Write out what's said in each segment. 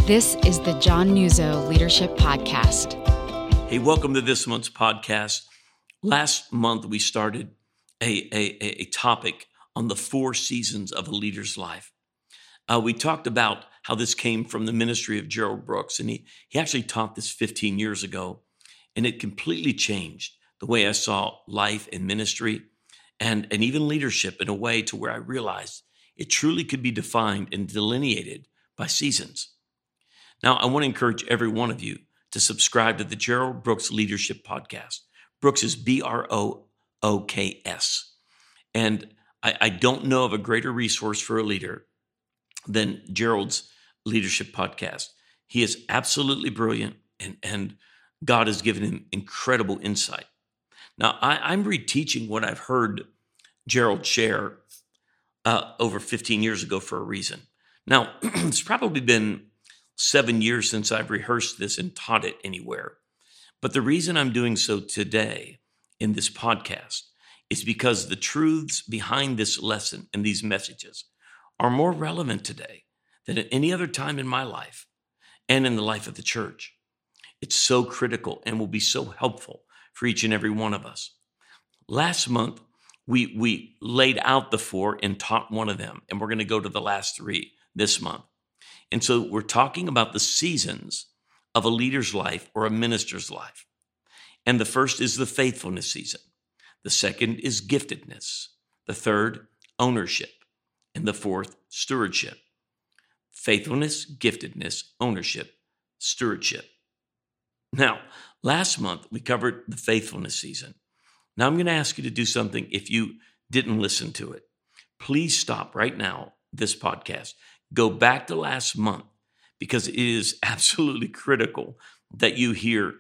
This is the John Nuzzo Leadership Podcast. Hey, welcome to this month's podcast. Last month, we started a topic on the 4 seasons of a leader's life. We talked about how this came from the ministry of Gerald Brooks, and he actually taught this 15 years ago, and it completely changed the way I saw life and ministry and even leadership in a way to where I realized it truly could be defined and delineated by seasons. Now, I want to encourage every one of you to subscribe to the Gerald Brooks Leadership Podcast. Brooks is Brooks. And I don't know of a greater resource for a leader than Gerald's Leadership Podcast. He is absolutely brilliant, and God has given him incredible insight. Now, I'm reteaching what I've heard Gerald share over 15 years ago for a reason. Now, it's probably been 7 years since I've rehearsed this and taught it anywhere. But the reason I'm doing so today in this podcast is because the truths behind this lesson and these messages are more relevant today than at any other time in my life and in the life of the church. It's so critical and will be so helpful for each and every one of us. Last month, we laid out the 4 and taught one of them, and we're going to go to the last 3 this month. And so we're talking about the seasons of a leader's life or a minister's life. And the first is the faithfulness season. The second is giftedness. The third, ownership. And the fourth, stewardship. Faithfulness, giftedness, ownership, stewardship. Now, last month we covered the faithfulness season. Now I'm going to ask you to do something if you didn't listen to it. Please stop right now, this podcast. Go back to last month, because it is absolutely critical that you hear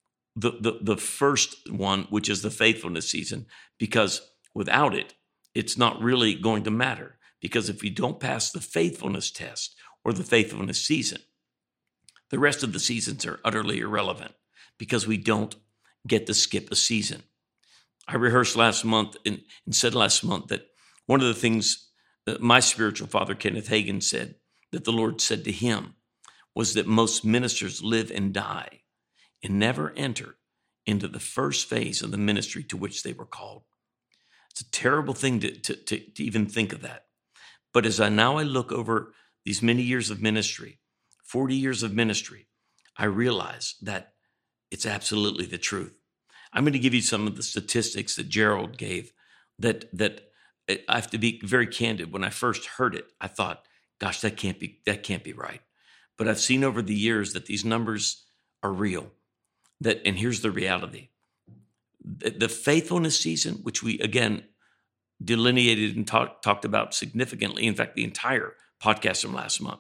the first one, which is the faithfulness season, because without it, it's not really going to matter. Because if we don't pass the faithfulness test or the faithfulness season, the rest of the seasons are utterly irrelevant because we don't get to skip a season. I rehearsed last month and said last month that one of the things that my spiritual father, Kenneth Hagin, said that the Lord said to him was that most ministers live and die and never enter into the first phase of the ministry to which they were called. It's a terrible thing to even think of that. But as I look over these many years of ministry, 40 years of ministry, I realize that it's absolutely the truth. I'm going to give you some of the statistics that Gerald gave that I have to be very candid. When I first heard it, I thought, gosh, that can't be right. But I've seen over the years that these numbers are real. And here's the reality. The faithfulness season, which we, again, delineated and talked about significantly, in fact, the entire podcast from last month,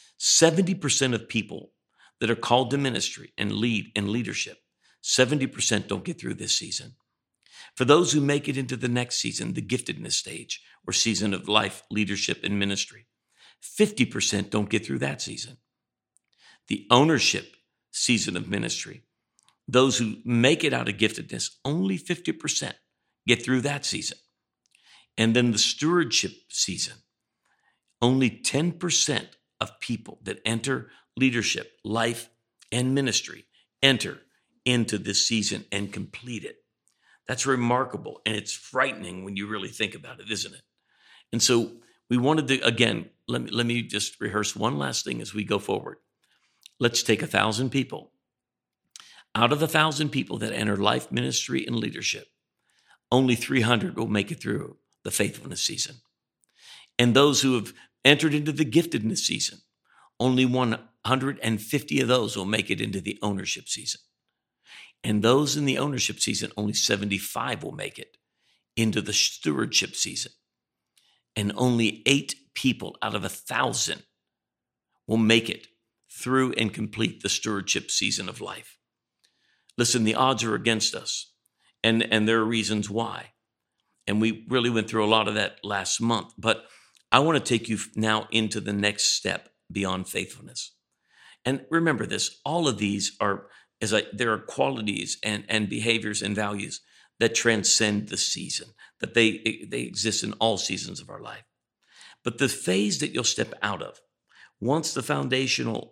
70% of people that are called to ministry and lead in leadership, 70% don't get through this season. For those who make it into the next season, the giftedness stage or season of life, leadership, and ministry, 50% don't get through that season. The ownership season of ministry, those who make it out of giftedness, only 50% get through that season. And then the stewardship season, only 10% of people that enter leadership, life, and ministry enter into this season and complete it. That's remarkable, and it's frightening when you really think about it, isn't it? And so we wanted to, again, let me just rehearse one last thing as we go forward. Let's take 1,000 people. Out of the 1,000 people that enter life, ministry, and leadership, only 300 will make it through the faithfulness season. And those who have entered into the giftedness season, only 150 of those will make it into the ownership season. And those in the ownership season, only 75 will make it into the stewardship season. And only 8 people out of 1,000 will make it through and complete the stewardship season of life. Listen, the odds are against us, and there are reasons why. And we really went through a lot of that last month. But I want to take you now into the next step beyond faithfulness. And remember this, all of these are there are qualities and behaviors and values that transcend the season, that they exist in all seasons of our life. But the phase that you'll step out of, once the foundational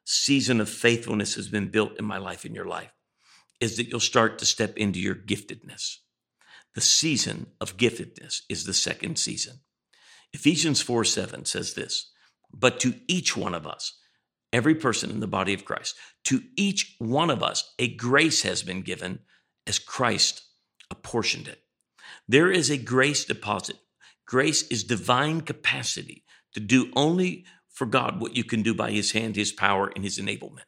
season of faithfulness has been built in my life, in your life, is that you'll start to step into your giftedness. The season of giftedness is the second season. Ephesians 4:7 says this, but to each one of us, every person in the body of Christ, to each one of us, a grace has been given as Christ apportioned it. There is a grace deposit. Grace is divine capacity to do only for God what you can do by his hand, his power, and his enablement.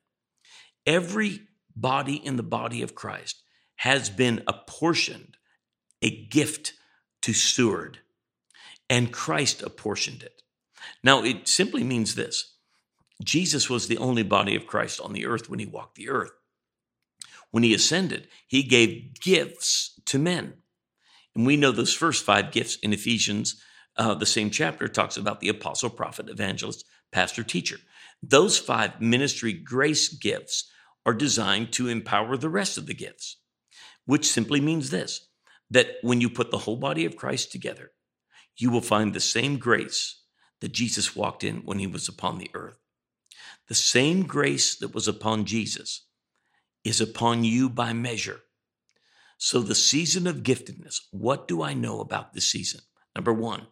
Every body in the body of Christ has been apportioned a gift to steward, and Christ apportioned it. Now, it simply means this. Jesus was the only body of Christ on the earth when he walked the earth. When he ascended, he gave gifts to men. And we know those first 5 gifts in Ephesians, the same chapter talks about the apostle, prophet, evangelist, pastor, teacher. Those 5 ministry grace gifts are designed to empower the rest of the gifts, which simply means this, that when you put the whole body of Christ together, you will find the same grace that Jesus walked in when he was upon the earth. The same grace that was upon Jesus is upon you by measure. So the season of giftedness, what do I know about this season? Number 1,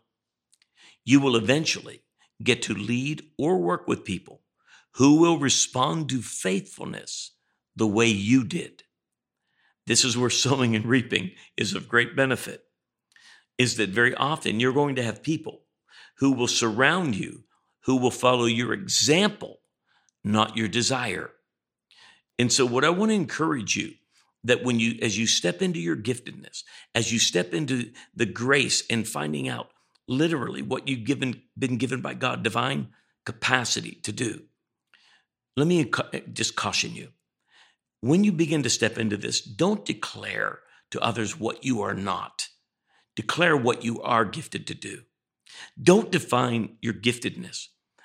you will eventually get to lead or work with people who will respond to faithfulness the way you did. This is where sowing and reaping is of great benefit, is that very often you're going to have people who will surround you, who will follow your example, not your desire. And so what I want to encourage you, that as you step into your giftedness, as you step into the grace and finding out literally what you've been given by God, divine capacity to do, let me just caution you. When you begin to step into this, don't declare to others what you are not. Declare what you are gifted to do. Don't define your giftedness,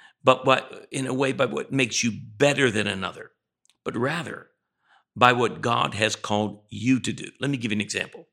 but in a way by what makes you better than another, but rather by what God has called you to do. Let me give you an example.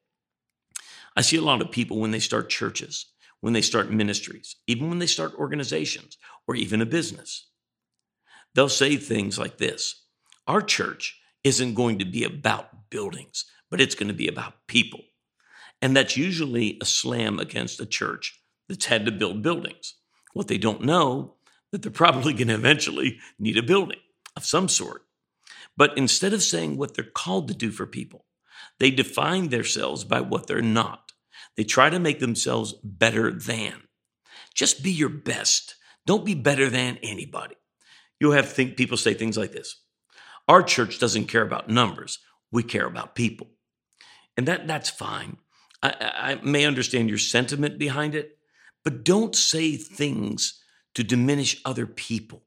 I see a lot of people when they start churches, when they start ministries, even when they start organizations or even a business, they'll say things like this: our church isn't going to be about buildings, but it's going to be about people. And that's usually a slam against a church that's had to build buildings. What they don't know, that they're probably going to eventually need a building of some sort. But instead of saying what they're called to do for people, they define themselves by what they're not. They try to make themselves better than. Just be your best. Don't be better than anybody. You'll have people say things like this: our church doesn't care about numbers. We care about people. And that's fine. I may understand your sentiment behind it, but don't say things to diminish other people.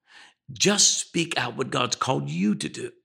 Just speak out what God's called you to do.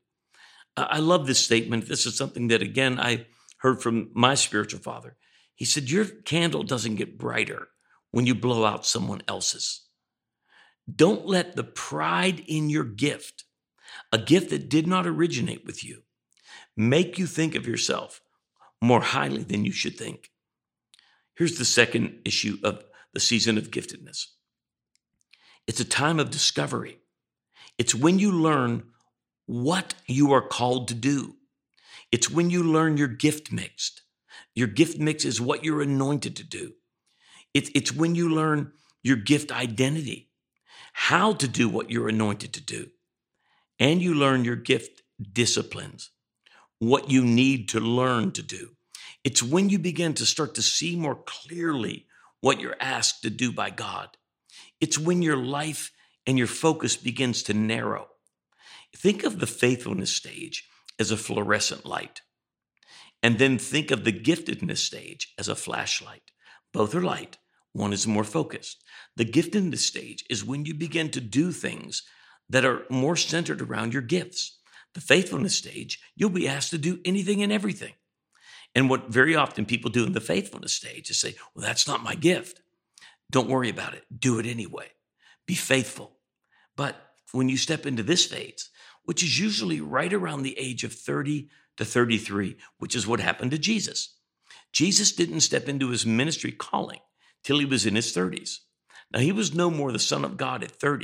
I love this statement. This is something that, again, I heard from my spiritual father. He said, your candle doesn't get brighter when you blow out someone else's. Don't let the pride in your gift, a gift that did not originate with you, make you think of yourself more highly than you should think. Here's the second issue of the season of giftedness. It's a time of discovery. It's when you learn what you are called to do. It's when you learn your gift mixed. Your gift mix is what you're anointed to do. It's when you learn your gift identity, how to do what you're anointed to do. And you learn your gift disciplines, what you need to learn to do. It's when you begin to start to see more clearly what you're asked to do by God. It's when your life and your focus begins to narrow. Think of the faithfulness stage as a fluorescent light, and then think of the giftedness stage as a flashlight. Both are light. One is more focused. The giftedness stage is when you begin to do things that are more centered around your gifts. The faithfulness stage, you'll be asked to do anything and everything. And what very often people do in the faithfulness stage is say, well, that's not my gift. Don't worry about it. Do it anyway. Be faithful. But when you step into this phase, which is usually right around the age of 30 to 33, which is what happened to Jesus. Jesus didn't step into his ministry calling till he was in his 30s. Now, he was no more the Son of God at 30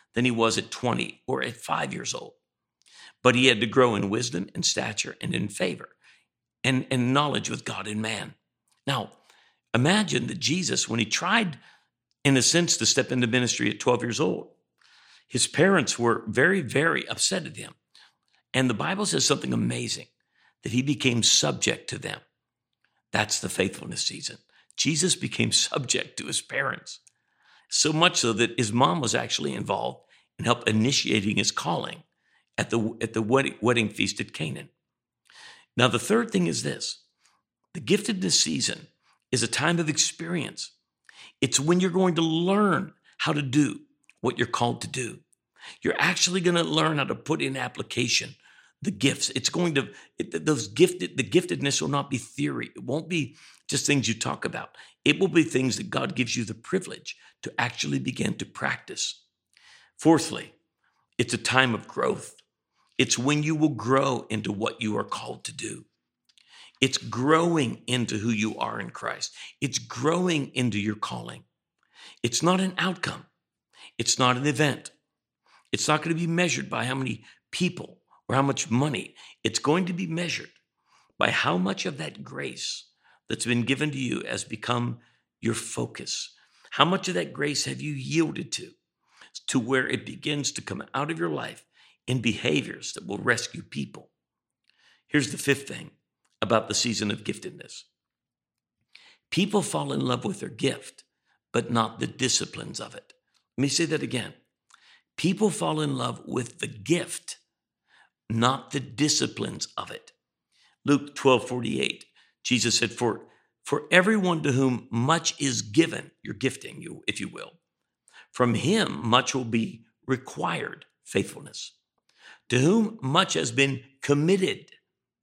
than he was at 20 or at 5 years old. But he had to grow in wisdom and stature and in favor and knowledge with God and man. Now, imagine that Jesus, when he tried, in a sense, to step into ministry at 12 years old, his parents were very, very upset at him. And the Bible says something amazing, that he became subject to them. That's the faithfulness season. Jesus became subject to his parents, so much so that his mom was actually involved in help initiating his calling at the wedding feast at Canaan. Now, the third thing is this. The giftedness season is a time of experience. It's when you're going to learn how to do what you're called to do. You're actually going to learn how to put in application the gifts. The giftedness will not be theory. It won't be just things you talk about. It will be things that God gives you the privilege to actually begin to practice. Fourthly, it's a time of growth. It's when you will grow into what you are called to do. It's growing into who you are in Christ. It's growing into your calling. It's not an outcome. It's not an event. It's not going to be measured by how many people or how much money. It's going to be measured by how much of that grace that's been given to you has become your focus. How much of that grace have you yielded to where it begins to come out of your life in behaviors that will rescue people? Here's the fifth thing about the season of giftedness. People fall in love with their gift, but not the disciplines of it. Let me say that again. People fall in love with the gift, not the disciplines of it. Luke 12:48, Jesus said, for everyone to whom much is given, you're gifting, if you will, from him much will be required, faithfulness. To whom much has been committed,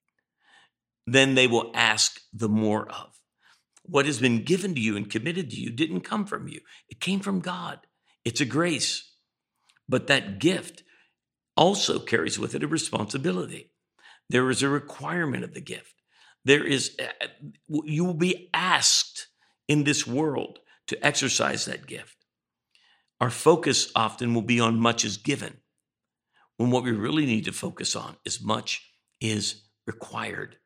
then they will ask the more of. What has been given to you and committed to you didn't come from you. It came from God. It's a grace. But that gift also carries with it a responsibility. There is a requirement of the gift. You will be asked in this world to exercise that gift. Our focus often will be on much is given, when what we really need to focus on is much is required.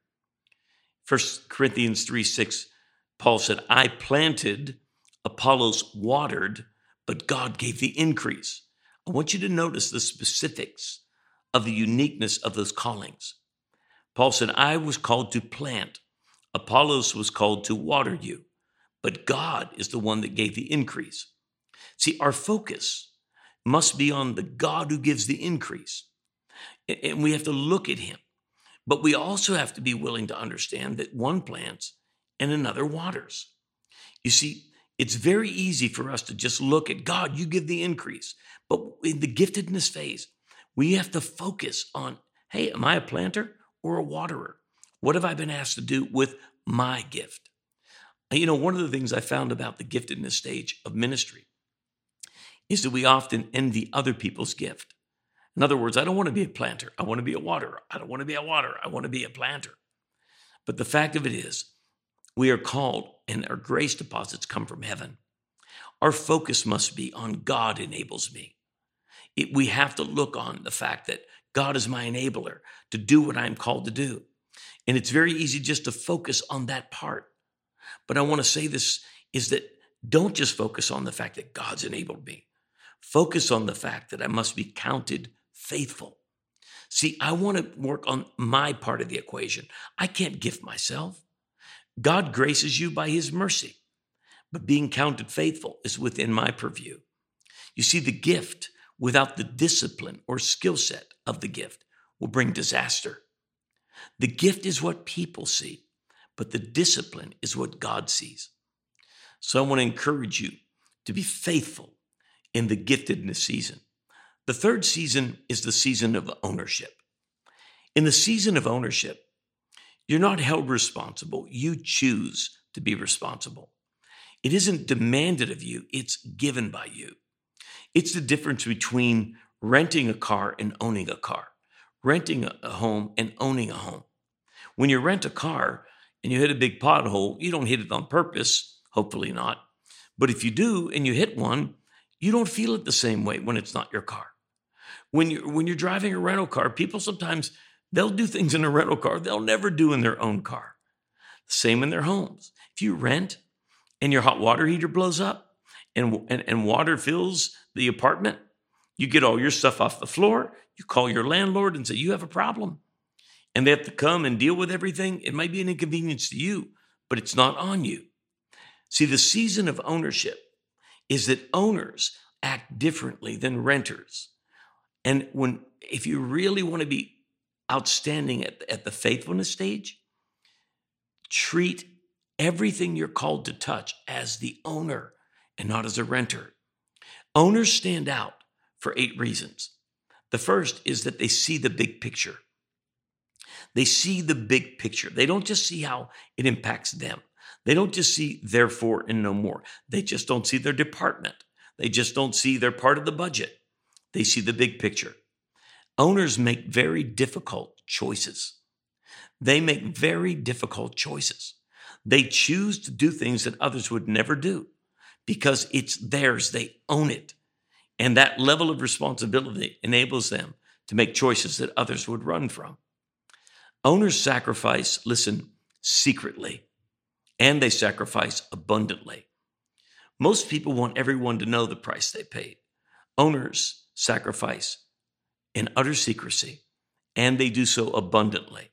1 Corinthians 3:6, Paul said, I planted, Apollos watered, but God gave the increase. I want you to notice the specifics of the uniqueness of those callings. Paul said, I was called to plant. Apollos was called to water you, but God is the one that gave the increase. See, our focus must be on the God who gives the increase. And we have to look at him. But we also have to be willing to understand that one plants and another waters. You see, it's very easy for us to just look at God, you give the increase. But in the giftedness phase, we have to focus on, hey, am I a planter or a waterer? What have I been asked to do with my gift? One of the things I found about the giftedness stage of ministry is that we often envy other people's gift. In other words, I don't want to be a planter. I want to be a waterer. I don't want to be a waterer. I want to be a planter. But the fact of it is, we are called and our grace deposits come from heaven. Our focus must be on God enables me. We have to look on the fact that God is my enabler to do what I'm called to do. And it's very easy just to focus on that part. But I want to say this is that don't just focus on the fact that God's enabled me. Focus on the fact that I must be counted faithful. See, I want to work on my part of the equation. I can't gift myself. God graces you by his mercy, but being counted faithful is within my purview. You see, the gift without the discipline or skill set of the gift will bring disaster. The gift is what people see, but the discipline is what God sees. So I want to encourage you to be faithful in the giftedness season. The third season is the season of ownership. In the season of ownership, you're not held responsible. You choose to be responsible. It isn't demanded of you. It's given by you. It's the difference between renting a car and owning a car, renting a home and owning a home. When you rent a car and you hit a big pothole, you don't hit it on purpose, hopefully not. But if you do and you hit one, You don't feel it the same way when it's not your car. When you're driving a rental car, people sometimes they'll do things in a rental car they'll never do in their own car. Same in their homes. If you rent and your hot water heater blows up and water fills the apartment, you get all your stuff off the floor, you call your landlord and say, you have a problem. And they have to come and deal with everything. It might be an inconvenience to you, but it's not on you. See, the season of ownership is that owners act differently than renters. And if you really want to be outstanding at the faithfulness stage, treat everything you're called to touch as the owner and not as a renter. Owners stand out for 8 reasons. The first is that they see the big picture. They see the big picture. They don't just see how it impacts them. They don't just see therefore and no more. They just don't see their department. They just don't see their part of the budget. They see the big picture. Owners make very difficult choices. They make very difficult choices. They choose to do things that others would never do because it's theirs. They own it. And that level of responsibility enables them to make choices that others would run from. Owners sacrifice, listen, secretly, and they sacrifice abundantly. Most people want everyone to know the price they paid. Owners sacrifice in utter secrecy, and they do so abundantly.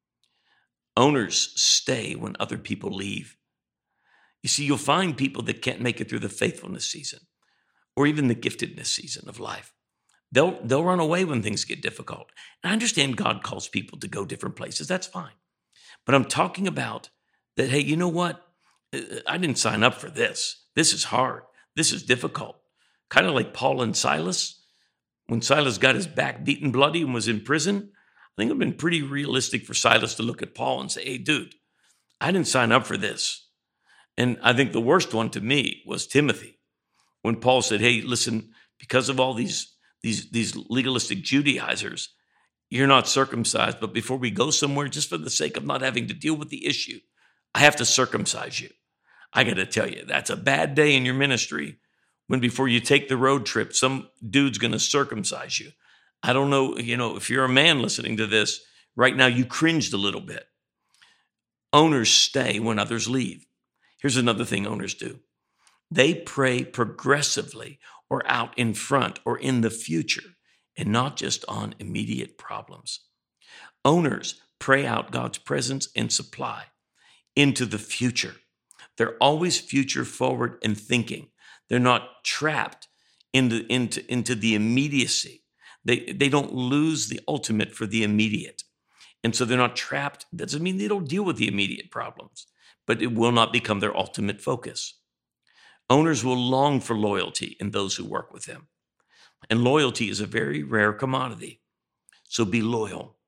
Owners stay when other people leave. You see, you'll find people that can't make it through the faithfulness season or even the giftedness season of life. They'll run away when things get difficult. And I understand God calls people to go different places. That's fine. But I'm talking about that, hey, you know what? I didn't sign up for this. This is hard. This is difficult. Kind of like Paul and Silas. When Silas got his back beaten bloody and was in prison, I think it would have been pretty realistic for Silas to look at Paul and say, hey, dude, I didn't sign up for this. And I think the worst one to me was Timothy. When Paul said, hey, listen, because of all these legalistic Judaizers, you're not circumcised, but before we go somewhere, just for the sake of not having to deal with the issue, I have to circumcise you. I got to tell you, that's a bad day in your ministry when before you take the road trip, some dude's going to circumcise you. I don't know, if you're a man listening to this right now, you cringed a little bit. Owners stay when others leave. Here's another thing owners do. They pray progressively or out in front or in the future and not just on immediate problems. Owners pray out God's presence and supply into the future. They're always future forward and thinking. They're not trapped into the immediacy. They don't lose the ultimate for the immediate. And so they're not trapped. That doesn't mean they don't deal with the immediate problems, but it will not become their ultimate focus. Owners will long for loyalty in those who work with them. And loyalty is a very rare commodity. So be loyal.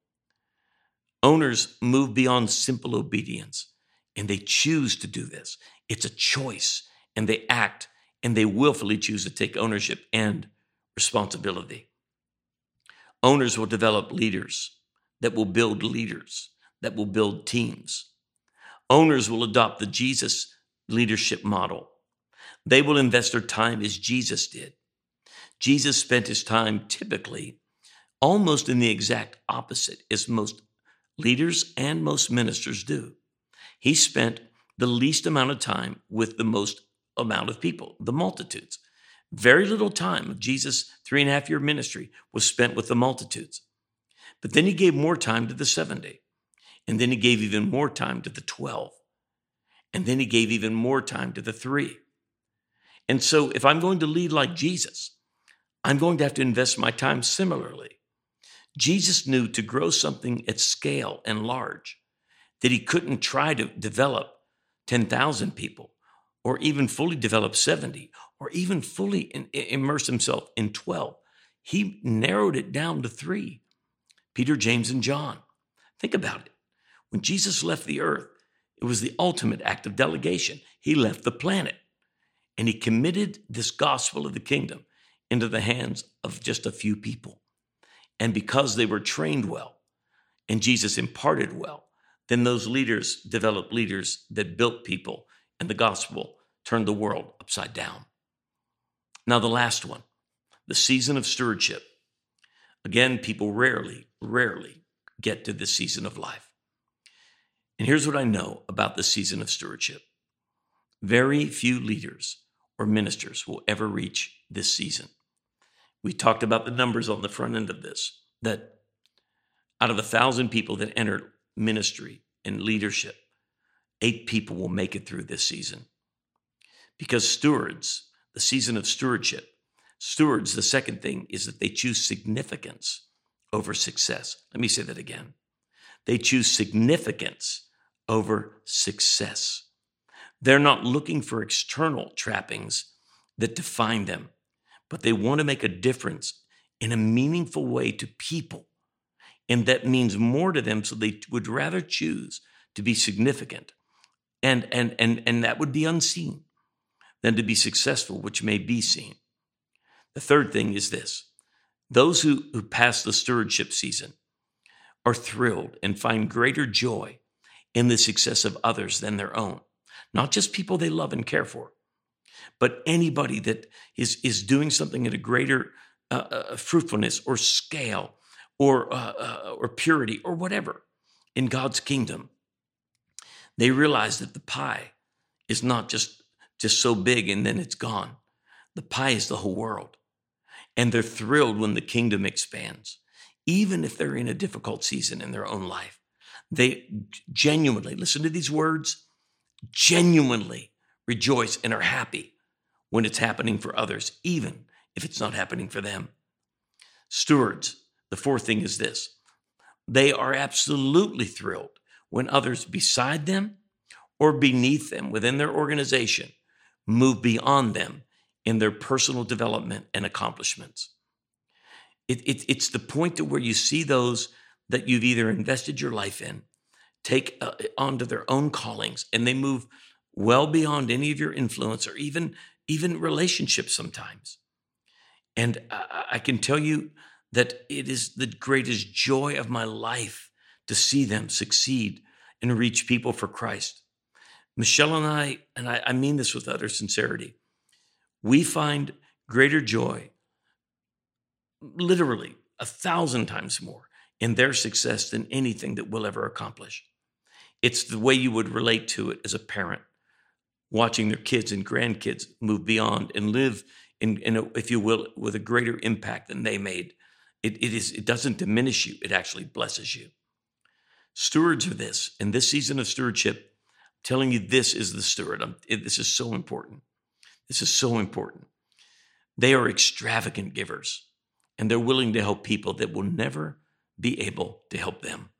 Owners move beyond simple obedience, and they choose to do this. It's a choice, and they act, and they willfully choose to take ownership and responsibility. Owners will develop leaders that will build leaders, that will build teams. Owners will adopt the Jesus leadership model. They will invest their time as Jesus did. Jesus spent his time typically almost in the exact opposite as most leaders and most ministers do. He spent the least amount of time with the most amount of people, the multitudes. Very little time of Jesus' 3.5-year ministry was spent with the multitudes. But then he gave more time to the 70. And then he gave even more time to the 12. And then he gave even more time to the 3. And so if I'm going to lead like Jesus, I'm going to have to invest my time similarly. Jesus knew to grow something at scale and large, that he couldn't try to develop 10,000 people or even fully develop 70 or even fully immerse himself in 12. He narrowed it down to 3, Peter, James, and John. Think about it. When Jesus left the earth, it was the ultimate act of delegation. He left the planet and he committed this gospel of the kingdom into the hands of just a few people. And because they were trained well and Jesus imparted well, then those leaders developed leaders that built people, and the gospel turned the world upside down. Now, the last one, the season of stewardship. Again, people rarely get to this season of life. And here's what I know about the season of stewardship. Very few leaders or ministers will ever reach this season. We talked about the numbers on the front end of this, that out of 1,000 people that enter ministry and leadership, 8 people will make it through this season. Because stewards, the season of stewardship, stewards, the second thing is that they choose significance over success. Let me say that again. They choose significance over success. They're not looking for external trappings that define them, but they want to make a difference in a meaningful way to people. And that means more to them, so they would rather choose to be significant and that would be unseen than to be successful, which may be seen. The third thing is this. Those who pass the stewardship season are thrilled and find greater joy in the success of others than their own. Not just people they love and care for, but anybody that is doing something at a greater fruitfulness or scale or purity or whatever in God's kingdom. They realize that the pie is not just so big and then it's gone. The pie is the whole world. And they're thrilled when the kingdom expands, even if they're in a difficult season in their own life. They genuinely, listen to these words, genuinely rejoice and are happy when it's happening for others, even if it's not happening for them. Stewards, the fourth thing is this. They are absolutely thrilled when others beside them or beneath them within their organization move beyond them in their personal development and accomplishments. It's the point to where you see those that you've either invested your life in take onto their own callings, and they move well beyond any of your influence or even relationships sometimes. And I can tell you that it is the greatest joy of my life to see them succeed and reach people for Christ. Michelle and I mean this with utter sincerity, we find greater joy, literally 1,000 times more, in their success than anything that we'll ever accomplish. It's the way you would relate to it as a parent, watching their kids and grandkids move beyond and live if you will, with a greater impact than they made. It doesn't diminish you. It actually blesses you. Stewards are this. In this season of stewardship, I'm telling you, this is the steward. This is so important. This is so important. They are extravagant givers, and they're willing to help people that will never be able to help them.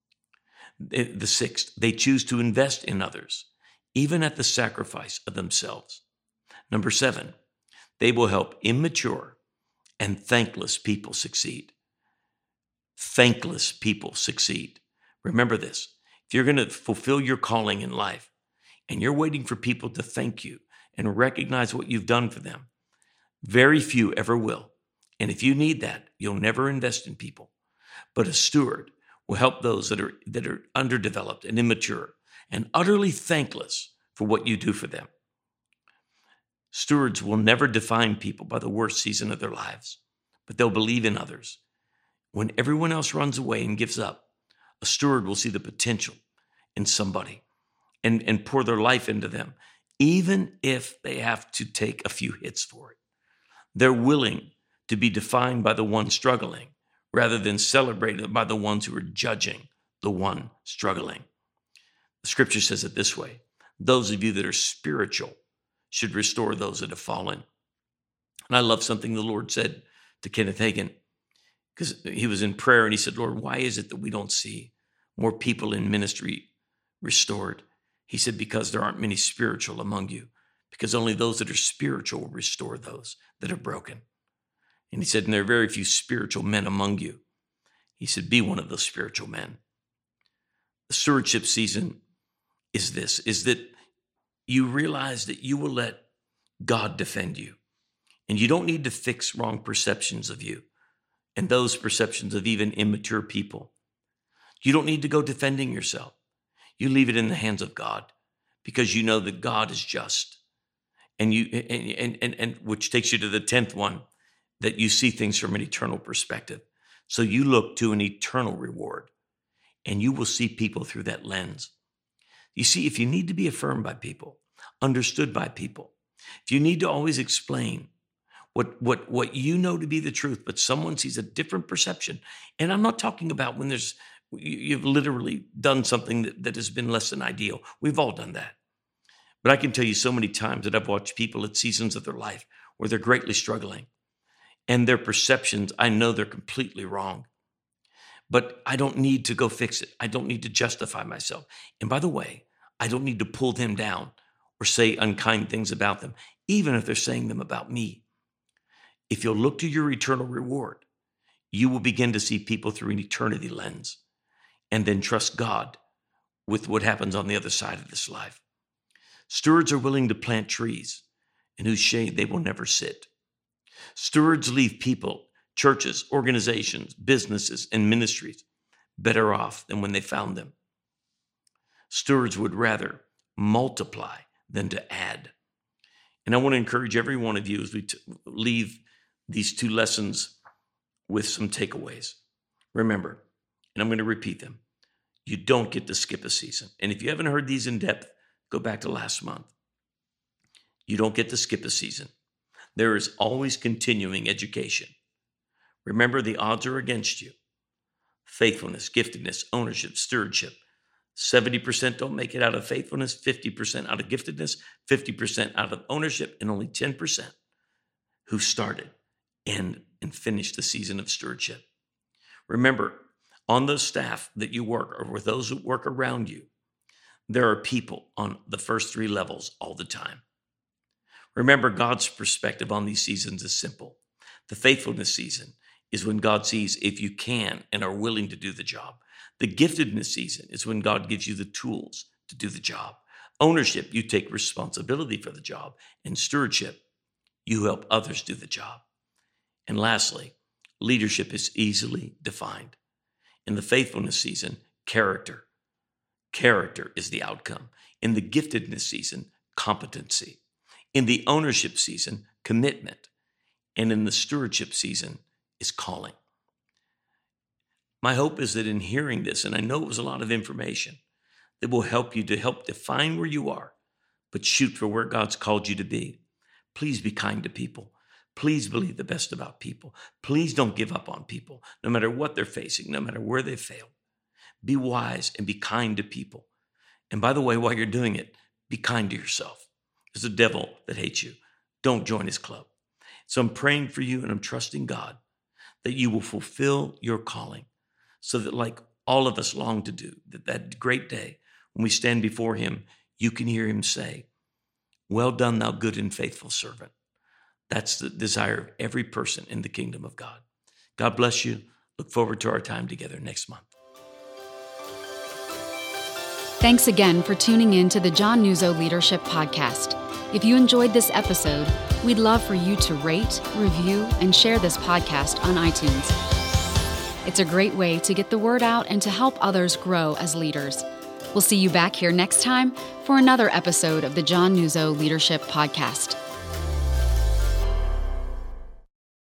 The sixth, they choose to invest in others, even at the sacrifice of themselves. Number 7, they will help immature and thankless people succeed. Thankless people succeed. Remember this. If you're going to fulfill your calling in life and you're waiting for people to thank you and recognize what you've done for them, very few ever will. And if you need that, you'll never invest in people. But a steward will help those that are underdeveloped and immature and utterly thankless for what you do for them. Stewards will never define people by the worst season of their lives, but they'll believe in others. When everyone else runs away and gives up, a steward will see the potential in somebody and pour their life into them, even if they have to take a few hits for it. They're willing to be defined by the one struggling rather than celebrated by the ones who are judging the one struggling. The scripture says it this way: those of you that are spiritual should restore those that have fallen. And I love something the Lord said to Kenneth Hagin, because he was in prayer and he said, Lord, why is it that we don't see more people in ministry restored? He said, because there aren't many spiritual among you, because only those that are spiritual will restore those that are broken. And he said, and there are very few spiritual men among you. He said, be one of those spiritual men. The stewardship season is that you realize that you will let God defend you. And you don't need to fix wrong perceptions of you and those perceptions of even immature people. You don't need to go defending yourself. You leave it in the hands of God because you know that God is just and which takes you to the 10th one, that you see things from an eternal perspective. So you look to an eternal reward, and you will see people through that lens. You see, if you need to be affirmed by people, understood by people, if you need to always explain what you know to be the truth, but someone sees a different perception, and I'm not talking about when you've literally done something that has been less than ideal. We've all done that. But I can tell you so many times that I've watched people at seasons of their life where they're greatly struggling, and their perceptions, I know they're completely wrong. But I don't need to go fix it. I don't need to justify myself. And by the way, I don't need to pull them down or say unkind things about them, even if they're saying them about me. If you'll look to your eternal reward, you will begin to see people through an eternity lens, and then trust God with what happens on the other side of this life. Stewards are willing to plant trees in whose shade they will never sit. Stewards leave people, churches, organizations, businesses, and ministries better off than when they found them. Stewards would rather multiply than to add. And I want to encourage every one of you as we leave these two lessons with some takeaways. Remember, and I'm going to repeat them, you don't get to skip a season. And if you haven't heard these in depth, go back to last month. You don't get to skip a season. There is always continuing education. Remember, the odds are against you. Faithfulness, giftedness, ownership, stewardship. 70% don't make it out of faithfulness, 50% out of giftedness, 50% out of ownership, and only 10% who started and finished the season of stewardship. Remember, on the staff that you work, or with those who work around you, there are people on the first three levels all the time. Remember, God's perspective on these seasons is simple. The faithfulness season is when God sees if you can and are willing to do the job. The giftedness season is when God gives you the tools to do the job. Ownership, you take responsibility for the job. And stewardship, you help others do the job. And lastly, leadership is easily defined. In the faithfulness season, character. Character is the outcome. In the giftedness season, competency. In the ownership season, commitment. And in the stewardship season is calling. My hope is that in hearing this, and I know it was a lot of information, that will help you to help define where you are, but shoot for where God's called you to be. Please be kind to people. Please believe the best about people. Please don't give up on people, no matter what they're facing, no matter where they failed. Be wise and be kind to people. And by the way, while you're doing it, be kind to yourself. There's a devil that hates you. Don't join his club. So I'm praying for you, and I'm trusting God that you will fulfill your calling, so that, like all of us long to do, that great day when we stand before him, you can hear him say, "Well done, thou good and faithful servant." That's the desire of every person in the kingdom of God. God bless you. Look forward to our time together next month. Thanks again for tuning in to the John Nuzzo Leadership Podcast. If you enjoyed this episode, we'd love for you to rate, review, and share this podcast on iTunes. It's a great way to get the word out and to help others grow as leaders. We'll see you back here next time for another episode of the John Nuzzo Leadership Podcast.